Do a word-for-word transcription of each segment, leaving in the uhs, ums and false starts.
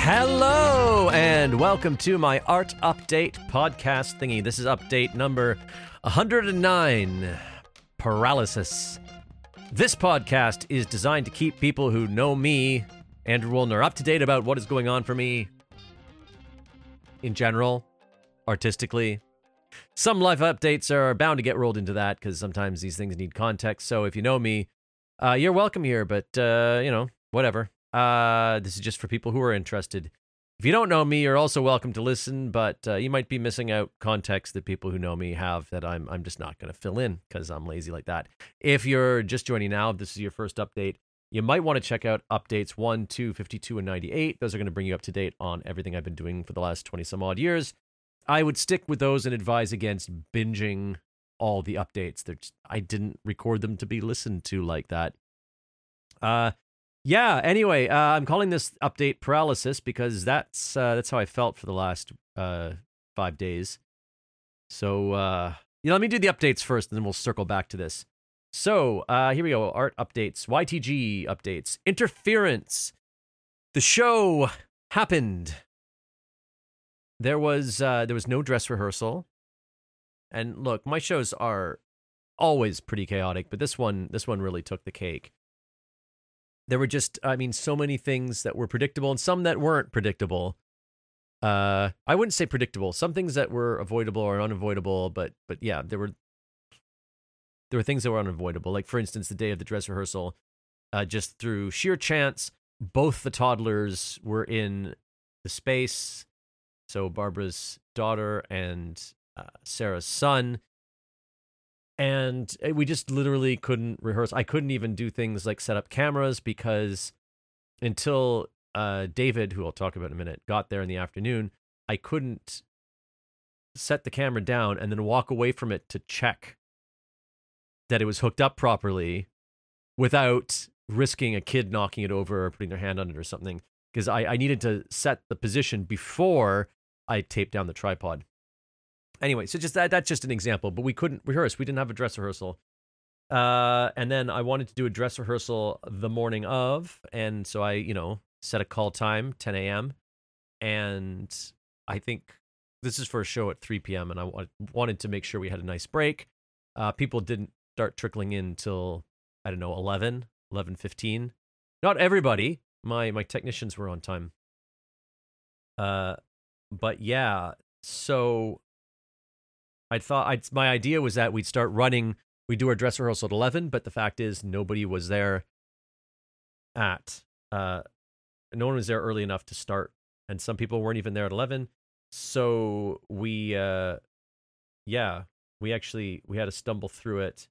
Hello, and welcome to my Art Update podcast thingy. This is update number one hundred nine, Paralysis. This podcast is designed to keep people who know me, Andrew Woolner, up to date about what is going on for me in general, artistically. Some life updates are bound to get rolled into that because sometimes these things need context. So if you know me, uh, you're welcome here, but, uh, you know, whatever. Uh, this is just for people who are interested. If you don't know me, you're also welcome to listen, but uh, you might be missing out context that people who know me have that I'm I'm just not going to fill in because I'm lazy like that. If you're just joining now, if this is your first update, you might want to check out updates one, two, fifty-two, and ninety-eight. Those are going to bring you up to date on everything I've been doing for the last twenty some odd years. I would stick with those and advise against binging all the updates. They're just, I didn't record them to be listened to like that. Uh, yeah, anyway, uh, I'm calling this update Paralysis because that's uh, that's how I felt for the last uh, five days. So, uh, yeah, let me do the updates first, and then we'll circle back to this. So, uh, here we go. Art updates, Y T G updates, Interference. The show happened. There was uh, there was no dress rehearsal, and look, my shows are always pretty chaotic, but this one this one really took the cake. There were just, I mean, so many things that were predictable and some that weren't predictable. Uh, I wouldn't say predictable. Some things that were avoidable or unavoidable, but but yeah, there were there were things that were unavoidable. Like for instance, the day of the dress rehearsal, uh, just through sheer chance, both the toddlers were in the space. So Barbara's daughter and uh, Sarah's son. And we just literally couldn't rehearse. I couldn't even do things like set up cameras because until uh, David, who I'll talk about in a minute, got there in the afternoon, I couldn't set the camera down and then walk away from it to check that it was hooked up properly without risking a kid knocking it over or putting their hand on it or something. Because I, I needed to set the position before I taped down the tripod. Anyway, so just that that's just an example, but we couldn't rehearse. We didn't have a dress rehearsal. Uh, and then I wanted to do a dress rehearsal the morning of, and so I, you know, set a call time, ten a.m., and I think this is for a show at three p.m., and I w- wanted to make sure we had a nice break. Uh, people didn't start trickling in till, I don't know, eleven, eleven fifteen. Not everybody. My, my technicians were on time. Uh, but yeah, so I thought I'd, my idea was that we'd start running, we'd do our dress rehearsal at eleven, but the fact is nobody was there at, uh, no one was there early enough to start, and some people weren't even there at eleven, so we, uh, yeah, we actually, we had to stumble through it.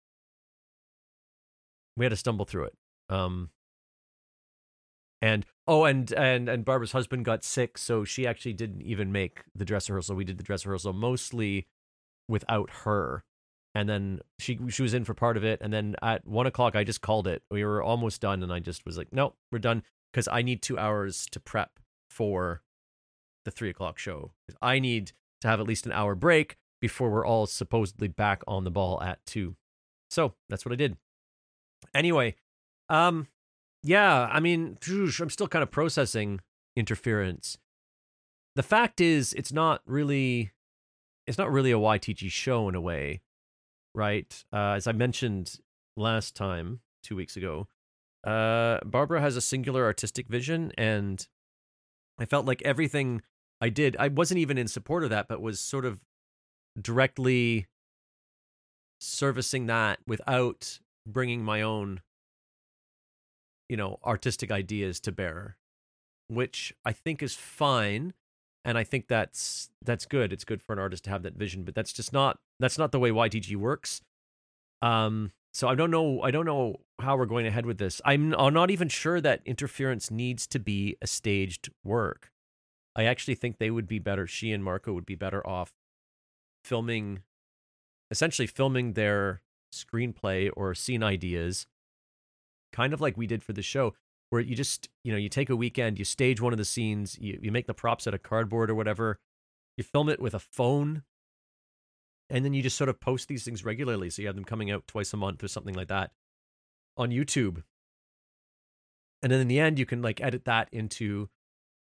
We had to stumble through it. Um, and, oh, and, and, and Barbara's husband got sick, so she actually didn't even make the dress rehearsal. We did the dress rehearsal mostly without her, and then she she was in for part of it, and then at one o'clock I just called it. We were almost done, and I just was like, no, we're done, because I need two hours to prep for the three o'clock show. I need to have at least an hour break before we're all supposedly back on the ball at two. So that's what I did. Anyway, um, yeah, I mean, I'm still kind of processing Interference. The fact is, it's not really... It's not really a Y T G show in a way, right? Uh, as I mentioned last time, two weeks ago, uh, Barbara has a singular artistic vision, and I felt like everything I did, I wasn't even in support of that, but was sort of directly servicing that without bringing my own, you know, artistic ideas to bear, which I think is fine. And I think that's that's good. It's good for an artist to have that vision, but that's just not that's not the way Y T G works. Um, so I don't know I don't know how we're going ahead with this. I'm I'm not even sure that Interference needs to be a staged work. I actually think they would be better. She and Marco would be better off filming, essentially filming their screenplay or scene ideas, kind of like we did for the show, where you just, you know, you take a weekend, you stage one of the scenes, you, you make the props out of cardboard or whatever, you film it with a phone, and then you just sort of post these things regularly. So you have them coming out twice a month or something like that on YouTube. And then in the end, you can like edit that into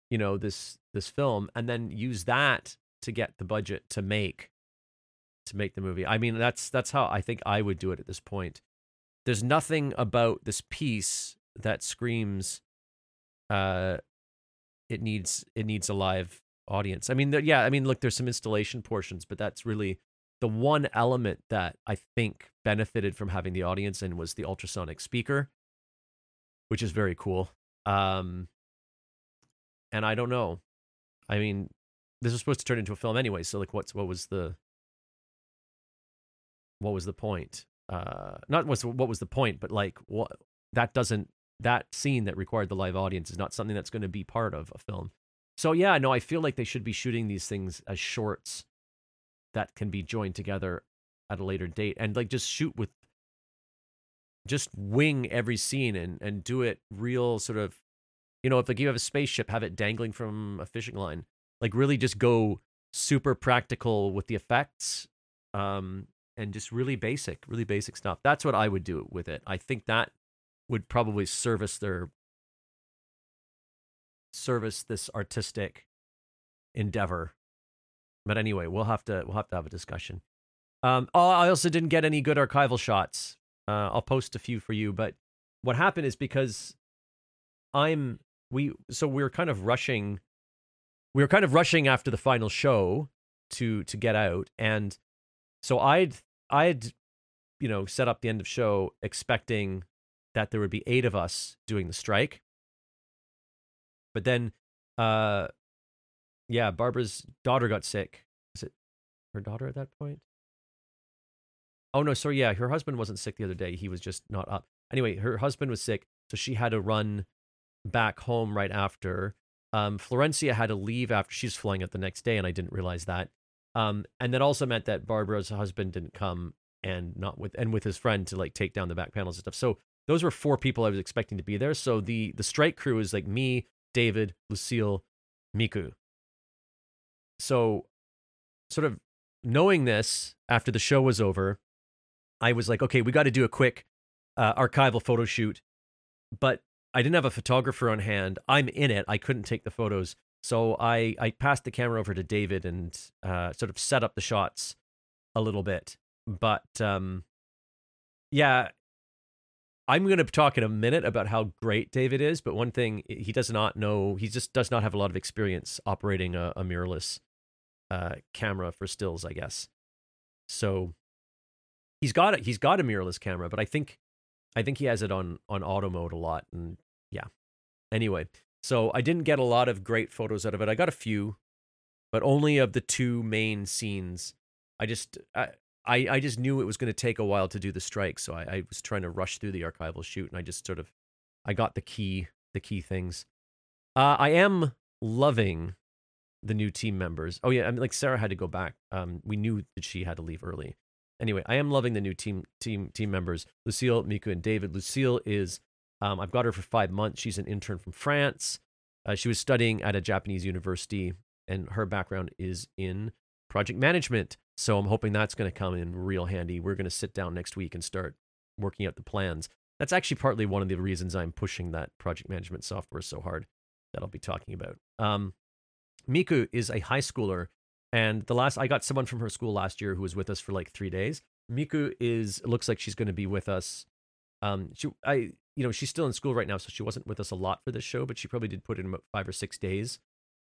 you know, this this film, and then use that to get the budget to make to make the movie. I mean, that's that's how I think I would do it at this point. There's nothing about this piece that screams uh it needs it needs a live audience. I mean, there, yeah, I mean, look, there's some installation portions, but that's really the one element that I think benefited from having the audience in was the ultrasonic speaker, which is very cool. Um, and I don't know. I mean, this was supposed to turn into a film anyway, so like, what's what was the what was the point? Uh, not what's what was the point, but like, what that doesn't that scene that required the live audience is not something that's going to be part of a film. So yeah, no, I feel like they should be shooting these things as shorts that can be joined together at a later date, and like just shoot with, just wing every scene and and do it real sort of, you know, if like you have a spaceship, have it dangling from a fishing line, like really just go super practical with the effects, um, and just really basic, really basic stuff. That's what I would do with it. I think that would probably service their service this artistic endeavor. But anyway, we'll have to we'll have to have a discussion. Um, oh, I also didn't get any good archival shots. Uh, I'll post a few for you. But what happened is because I'm we so we were kind of rushing, we were kind of rushing after the final show to to get out, and so I'd I'd you know set up the end of show expecting that there would be eight of us doing the strike, but then, uh, yeah, Barbara's daughter got sick. Is it her daughter at that point? Oh no, sorry, yeah, her husband wasn't sick the other day. He was just not up. Anyway, her husband was sick, so she had to run back home right after. Um, Florencia had to leave after she's flying out the next day, and I didn't realize that. Um, and that also meant that Barbara's husband didn't come, and not with and with his friend to like take down the back panels and stuff. So those were four people I was expecting to be there. So the the strike crew is like me, David, Lucille, Miku. So sort of knowing this after the show was over, I was like, okay, we got to do a quick uh, archival photo shoot, but I didn't have a photographer on hand. I'm in it. I couldn't take the photos. So I, I passed the camera over to David and uh, sort of set up the shots a little bit. But um, yeah, I'm going to talk in a minute about how great David is. But one thing he does not know, he just does not have a lot of experience operating a, a mirrorless uh, camera for stills, I guess. So he's got it. He's got a mirrorless camera, but I think I think he has it on on auto mode a lot. And yeah. Anyway, so I didn't get a lot of great photos out of it. I got a few, but only of the two main scenes. I just I I, I just knew it was going to take a while to do the strike, so I, I was trying to rush through the archival shoot, and I just sort of I got the key the key things. Uh, I am loving the new team members. Oh yeah, I mean, like Sarah had to go back. Um, we knew that she had to leave early. Anyway, I am loving the new team team team members: Lucille, Miku, and David. Lucille is um, I've got her for five months. She's an intern from France. Uh, she was studying at a Japanese university, and her background is in project management. So I'm hoping that's going to come in real handy. We're going to sit down next week and start working out the plans. That's actually partly one of the reasons I'm pushing that project management software so hard that I'll be talking about. Um, Miku is a high schooler, and the last I got someone from her school last year who was with us for like three days. Miku is it looks like she's going to be with us. Um, she I you know she's still in school right now, so she wasn't with us a lot for this show, but she probably did put in about five or six days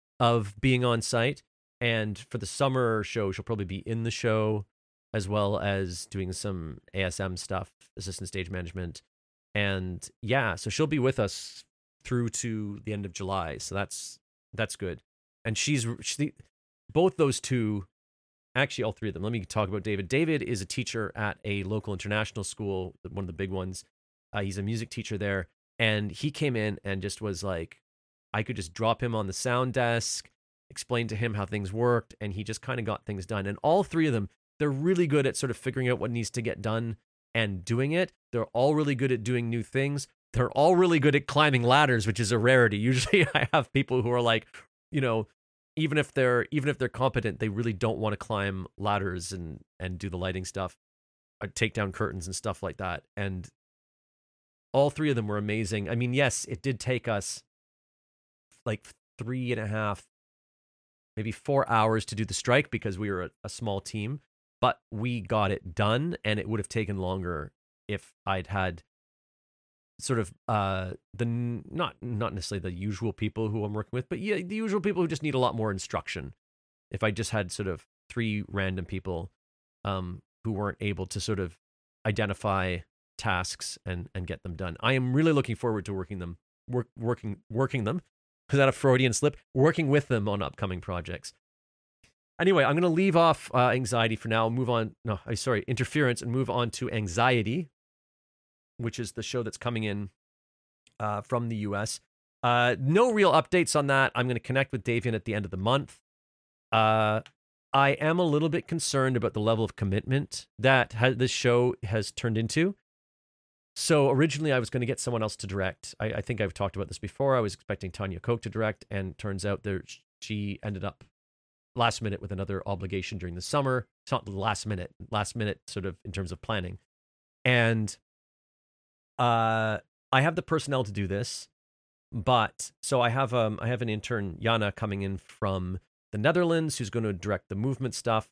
of being on site. And for the summer show, she'll probably be in the show, as well as doing some A S M stuff, assistant stage management. And yeah, so she'll be with us through to the end of July. So that's that's good. And she's she, both those two, actually all three of them. Let me talk about David. David is a teacher at a local international school, one of the big ones. Uh, he's a music teacher there. And he came in and just was like, I could just drop him on the sound desk, explained to him how things worked, and he just kind of got things done. And all three of them, they're really good at sort of figuring out what needs to get done and doing it. They're all really good at doing new things. They're all really good at climbing ladders, which is a rarity. Usually I have people who are like, you know, even if they're even if they're competent, they really don't want to climb ladders and and do the lighting stuff, or take down curtains and stuff like that. And all three of them were amazing. I mean, yes, it did take us like three and a half, maybe four hours to do the strike because we were a, a small team, but we got it done, and it would have taken longer if I'd had sort of uh the not not necessarily the usual people who I'm working with, but yeah, the usual people who just need a lot more instruction. If I just had sort of three random people um who weren't able to sort of identify tasks and and get them done. I am really looking forward to working them work working working them. Is that a Freudian slip? Working with them on upcoming projects. Anyway, I'm going to leave off uh, anxiety for now. Move on. No, I sorry, interference, and move on to anxiety, which is the show that's coming in uh, from the U S. Uh, no real updates on that. I'm going to connect with Davian at the end of the month. Uh, I am a little bit concerned about the level of commitment that ha- this show has turned into. So originally I was going to get someone else to direct. I, I think I've talked about this before. I was expecting Tanya Koch to direct, and turns out there she ended up last minute with another obligation during the summer. It's not last minute, last minute sort of in terms of planning. And uh, I have the personnel to do this, but so I have um I have an intern, Jana, coming in from the Netherlands, who's going to direct the movement stuff.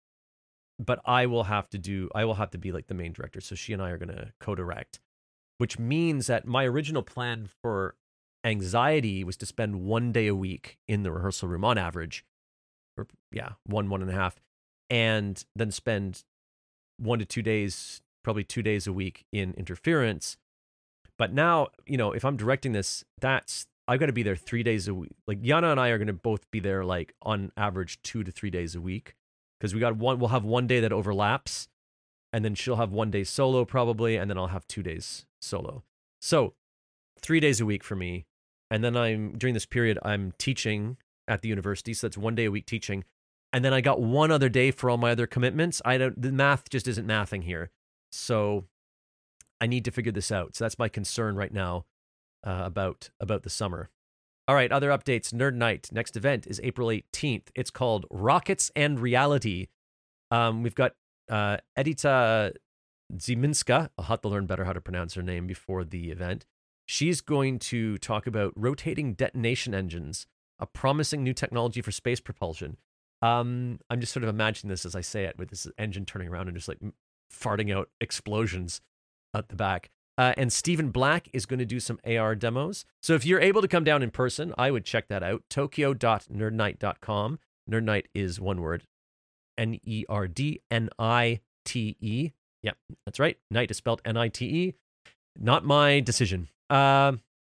But I will have to do, I will have to be like the main director. So she and I are going to co-direct, which means that my original plan for anxiety was to spend one day a week in the rehearsal room on average, or yeah, one, one and a half, and then spend one to two days, probably two days a week in interference. But now, you know, if I'm directing this, that's, I've got to be there three days a week. Like Jana and I are going to both be there like on average two to three days a week. Because we got one, we'll have one day that overlaps, and then she'll have one day solo probably, and then I'll have two days solo. So three days a week for me. And then I'm, during this period, I'm teaching at the university. So that's one day a week teaching. And then I got one other day for all my other commitments. I don't, the math just isn't mathing here. So I need to figure this out. So that's my concern right now uh, about, about the summer. All right, other updates. Nerd Night. Next event is April eighteenth. It's called Rockets and Reality. Um, we've got uh, Edita Ziminska. I'll have to learn better how to pronounce her name before the event. She's going to talk about rotating detonation engines, a promising new technology for space propulsion. Um, I'm just sort of imagining this as I say it, with this engine turning around and just like farting out explosions at the back. Uh, and Stephen Black is going to do some A R demos. So if you're able to come down in person, I would check that out. Tokyo dot nerd night dot com. Nerd Night is one word. N E R D N I T E. Yep, that's right. Night is spelled N I T E. Not my decision. Uh,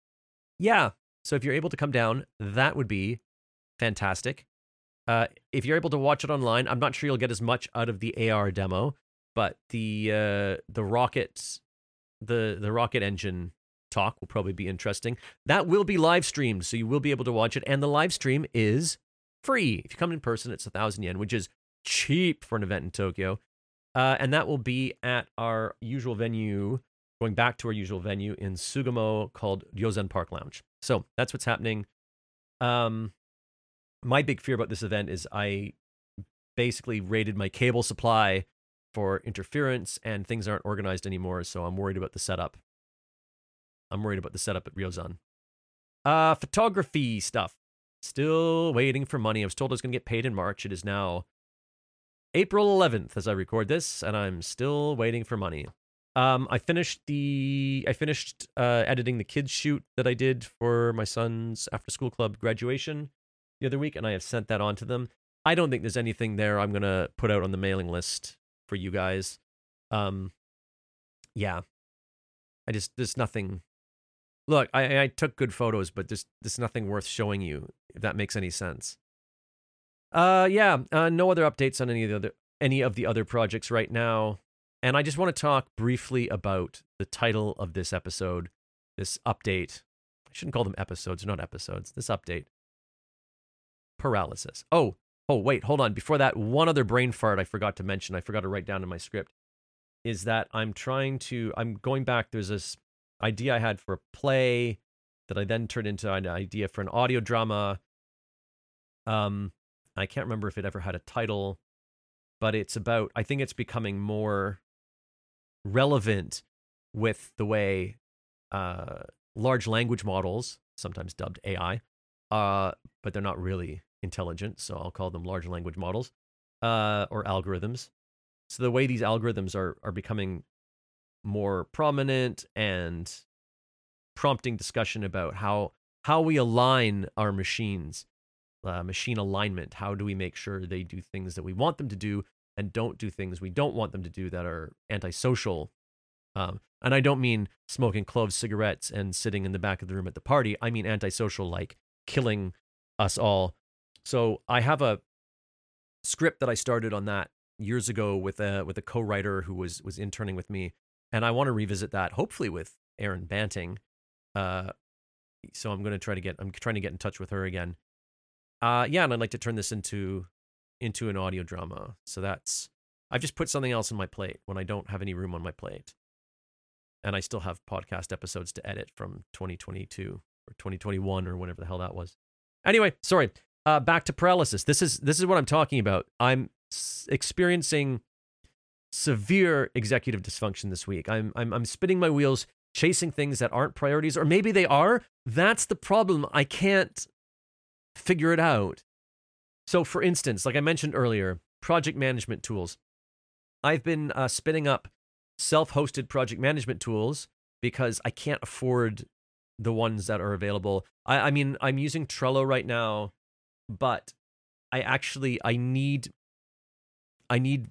yeah, so if you're able to come down, that would be fantastic. Uh, if you're able to watch it online, I'm not sure you'll get as much out of the A R demo, but the uh, the rockets... The the rocket engine talk will probably be interesting. That will be live streamed, so you will be able to watch it. And the live stream is free. If you come in person, it's a thousand yen, which is cheap for an event in Tokyo. Uh, and that will be at our usual venue, going back to our usual venue in Sugamo called Ryozen Park Lounge. So that's what's happening. Um, my big fear about this event is I basically raided my cable supply for interference, and things aren't organized anymore, so I'm worried about the setup. I'm worried about the setup at Ryozen. Uh, photography stuff. Still waiting for money. I was told I was going to get paid in March. It is now April eleventh as I record this, and I'm still waiting for money. Um, I finished the I finished uh, editing the kids shoot that I did for my son's after school club graduation the other week, and I have sent that on to them. I don't think there's anything there I'm going to put out on the mailing list for you guys. Um, yeah, I just, there's nothing. Look, I, I took good photos, but there's, there's nothing worth showing you, if that makes any sense. Uh, yeah, uh, no other updates on any of the other, any of the other projects right now. And I just want to talk briefly about the title of this episode, this update. I shouldn't call them episodes, they're not episodes. This update. Paralysis. Oh, Oh, wait, hold on. Before that, one other brain fart I forgot to mention, I forgot to write down in my script, is that I'm trying to, I'm going back, there's this idea I had for a play that I then turned into an idea for an audio drama. Um, I can't remember if it ever had a title, but it's about, I think it's becoming more relevant with the way uh, large language models, sometimes dubbed A I, uh, but they're not really intelligent, so I'll call them large language models uh, or algorithms. So the way these algorithms are are becoming more prominent and prompting discussion about how how we align our machines, uh, machine alignment. How do we make sure they do things that we want them to do and don't do things we don't want them to do that are antisocial? Um, and I don't mean smoking clove cigarettes and sitting in the back of the room at the party. I mean antisocial, like killing us all. So I have a script that I started on that years ago with a with a co-writer who was was interning with me, and I want to revisit that, hopefully with Erin Banting. Uh, so I'm going to try to get I'm trying to get in touch with her again. Uh, yeah, and I'd like to turn this into into an audio drama. So that's I've just put something else on my plate when I don't have any room on my plate, and I still have podcast episodes to edit from twenty twenty-two or twenty twenty-one or whatever the hell that was. Anyway, sorry. Uh, back to paralysis. This is this is what I'm talking about. I'm s- experiencing severe executive dysfunction this week. I'm I'm I'm spinning my wheels, chasing things that aren't priorities, or maybe they are. That's the problem. I can't figure it out. So, for instance, like I mentioned earlier, project management tools. I've been uh, spinning up self-hosted project management tools because I can't afford the ones that are available. I, I mean, I'm using Trello right now, but I actually I need I need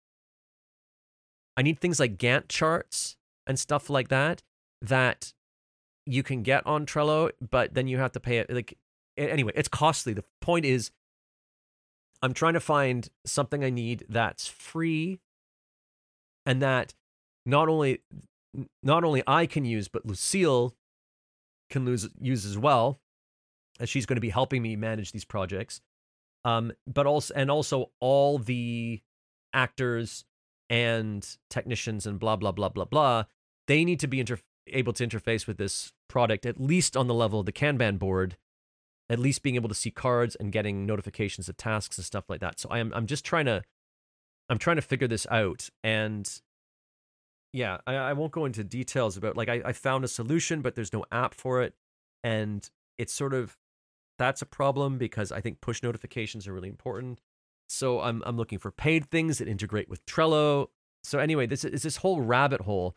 I need things like Gantt charts and stuff like that that you can get on Trello, but then you have to pay it. Like anyway, it's costly. The point is, I'm trying to find something I need that's free and that not only not only I can use, but Lucille can lose, use as well, as she's going to be helping me manage these projects. Um, but also and also all the actors and technicians and blah blah blah blah blah, they need to be inter- able to interface with this product at least on the level of the Kanban board, at least being able to see cards and getting notifications of tasks and stuff like that. So I am I'm just trying to I'm trying to figure this out. And yeah, I, I won't go into details about like I, I found a solution, but there's no app for it. And it's sort of that's a problem because I think push notifications are really important. So I'm I'm looking for paid things that integrate with Trello. So anyway, this is this whole rabbit hole.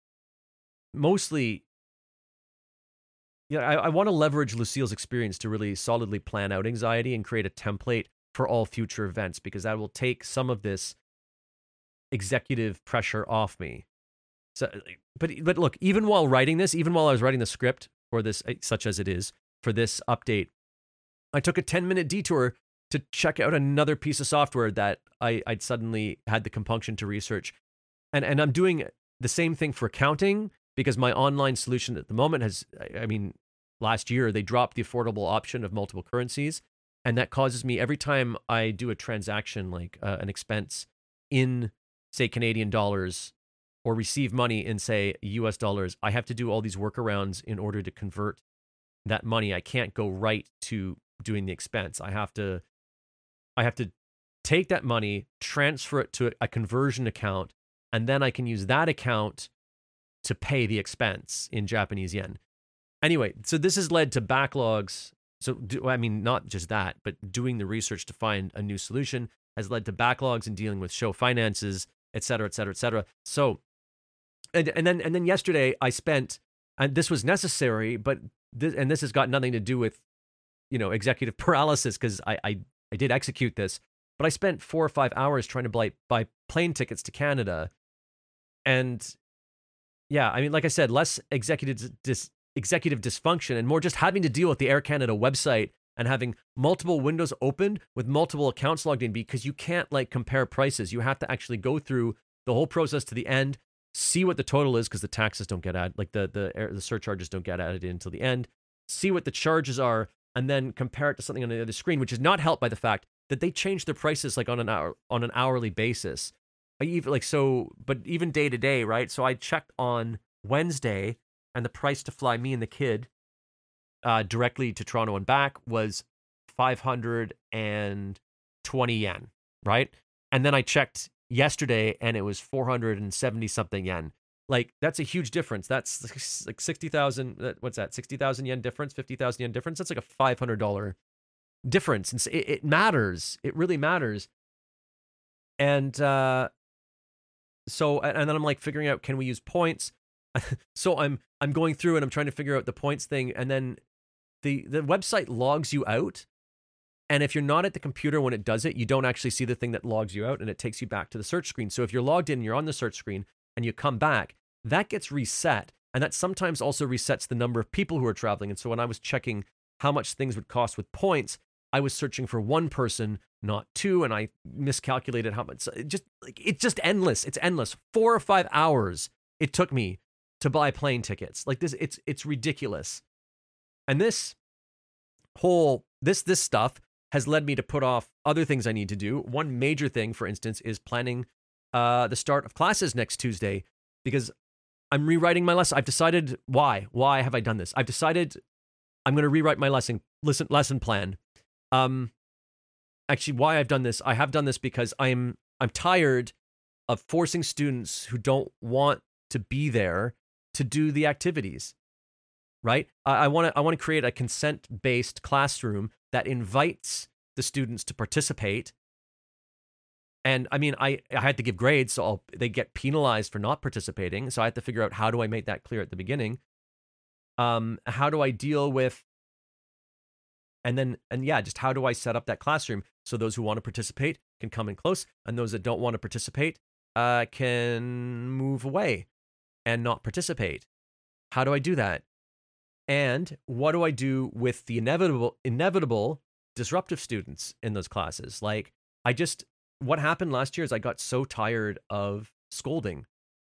Mostly, yeah, I, I want to leverage Lucille's experience to really solidly plan out anxiety and create a template for all future events, because that will take some of this executive pressure off me. So, but but look, even while writing this, even while I was writing the script for this, such as it is for this update, I took a ten minute detour to check out another piece of software that I I'd suddenly had the compunction to research, and and I'm doing the same thing for accounting because my online solution at the moment has, I mean, last year they dropped the affordable option of multiple currencies, and that causes me every time I do a transaction like uh, an expense in say Canadian dollars or receive money in say U S dollars, I have to do all these workarounds in order to convert that money. I can't go right to doing the expense. I have to I have to take that money, transfer it to a conversion account, and then I can use that account to pay the expense in Japanese yen. Anyway, so this has led to backlogs. So, do, I mean, not just that, but doing the research to find a new solution has led to backlogs in dealing with show finances, et cetera, et cetera, et cetera. So, and, and then and then yesterday I spent, and this was necessary, but this, and this has got nothing to do with, you know, executive paralysis, because I, I I did execute this, but I spent four or five hours trying to buy, buy plane tickets to Canada. And yeah, I mean, like I said, less executive dis, executive dysfunction and more just having to deal with the Air Canada website and having multiple windows opened with multiple accounts logged in, because you can't like compare prices. You have to actually go through the whole process to the end, see what the total is, because the taxes don't get added, like the the air, the surcharges don't get added in until the end, see what the charges are, and then compare it to something on the other screen, which is not helped by the fact that they change their prices like on an hour on an hourly basis. I even like so, but even day to day, right? So I checked on Wednesday, and the price to fly me and the kid uh, directly to Toronto and back was five hundred twenty yen, right? And then I checked yesterday, and it was four hundred seventy something yen. Like, that's a huge difference. That's like sixty thousand, what's that, sixty thousand yen difference, fifty thousand yen difference? That's like a five hundred dollars difference. And it, it matters. It really matters. And uh, so, and then I'm like figuring out, can we use points? So I'm I'm going through and I'm trying to figure out the points thing. And then the the website logs you out. And if you're not at the computer when it does it, you don't actually see the thing that logs you out, and it takes you back to the search screen. So if you're logged in, you're on the search screen, and you come back, that gets reset. And that sometimes also resets the number of people who are traveling. And so when I was checking how much things would cost with points, I was searching for one person, not two, and I miscalculated how much. It just like it's just endless. It's endless. Four or five hours it took me to buy plane tickets. Like this, it's it's ridiculous. And this whole this this stuff has led me to put off other things I need to do. One major thing, for instance, is planning uh, the start of classes next Tuesday, because I'm rewriting my lesson. I've decided why. Why have I done this? I've decided I'm going to rewrite my lesson lesson lesson plan. Um, actually, why I've done this, I have done this because I'm I'm tired of forcing students who don't want to be there to do the activities. Right? I want to I want to create a consent-based classroom that invites the students to participate. And I mean, I, I had to give grades, so I'll, they get penalized for not participating. So I had to figure out, how do I make that clear at the beginning? Um, how do I deal with, and then, and yeah, just how do I set up that classroom so those who want to participate can come in close, and those that don't want to participate uh, can move away and not participate? How do I do that? And what do I do with the inevitable, inevitable disruptive students in those classes? Like, I just, what happened last year is I got so tired of scolding.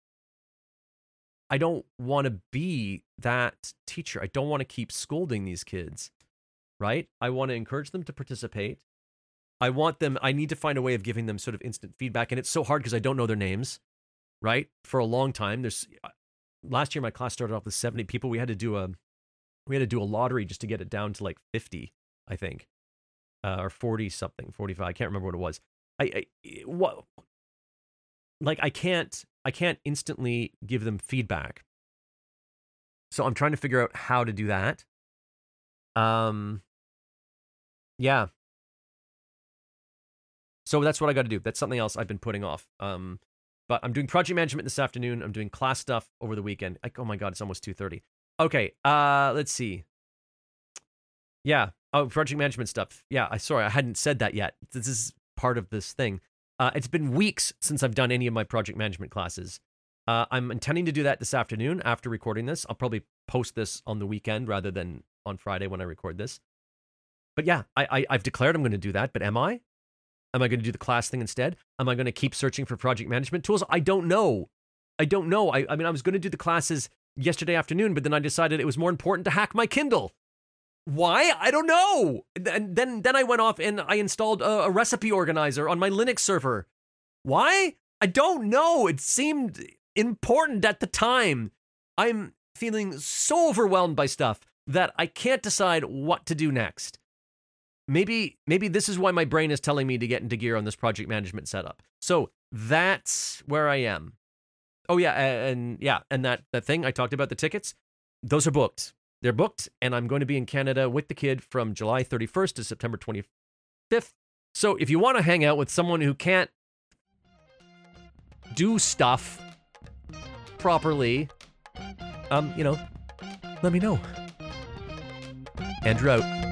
I don't want to be that teacher. I don't want to keep scolding these kids, right? I want to encourage them to participate. I want them, I need to find a way of giving them sort of instant feedback. And it's so hard because I don't know their names, right? For a long time, there's, last year my class started off with seventy people. We had to do a, We had to do a lottery just to get it down to like fifty, I think, uh, or forty something, forty-five. I can't remember what it was. I, I what, like I can't, I can't instantly give them feedback. So I'm trying to figure out how to do that. Um, yeah. So that's what I got to do. That's something else I've been putting off. Um, but I'm doing project management this afternoon. I'm doing class stuff over the weekend. Like, oh my God, it's almost two thirty. Okay, uh, let's see. Yeah, oh, project management stuff. Yeah, I sorry, I hadn't said that yet. This is part of this thing. Uh, it's been weeks since I've done any of my project management classes. Uh, I'm intending to do that this afternoon after recording this. I'll probably post this on the weekend rather than on Friday when I record this. But yeah, I, I, I've declared I'm going to do that, but am I? Am I going to do the class thing instead? Am I going to keep searching for project management tools? I don't know. I don't know. I, I mean, I was going to do the classes yesterday afternoon, but then I decided it was more important to hack my Kindle. Why? I don't know. And then then I went off and I installed a, a recipe organizer on my Linux server. Why? I don't know. It seemed important at the time. I'm feeling so overwhelmed by stuff that I can't decide what to do next. Maybe maybe this is why my brain is telling me to get into gear on this project management setup. So that's where I am. Oh yeah, and yeah, and that, that thing I talked about, the tickets, those are booked. They're booked, and I'm going to be in Canada with the kid from July thirty-first to September twenty-fifth. So if you want to hang out with someone who can't do stuff properly, um, you know, let me know. Andrew out.